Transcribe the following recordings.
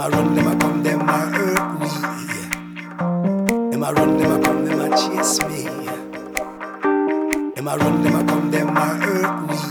a run, them a come, them a hurt me. Them a run, them a come, them a chase me. Them a run, them a come, them a hurt me.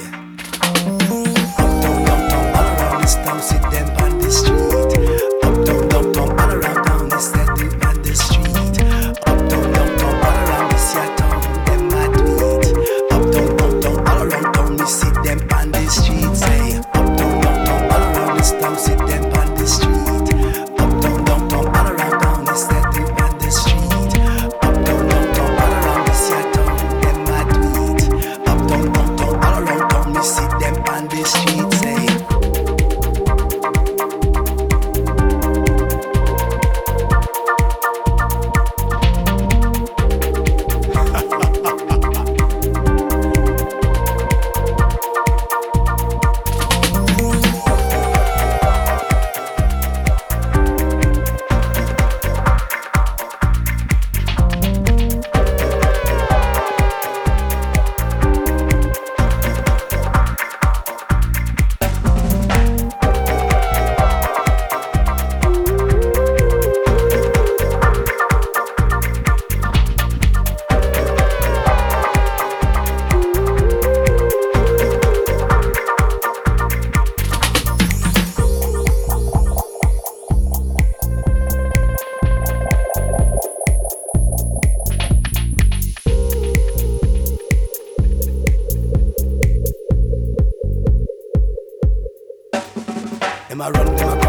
Uptown, downtown, all around this town, sit them on the street. Uptown, downtown, all around town, they set them on the street. Uptown, downtown, all around this here town, them a do it. Uptown, downtown, all around town, we sit them on the street. Say, uptown, downtown, all around this town, sit them on the street. Uptown, downtown, all around town, they set them on the street. Uptown, downtown, all around this here town, them a do it. Uptown, downtown, all around town, we sit them on the street. Say. Them a run, them a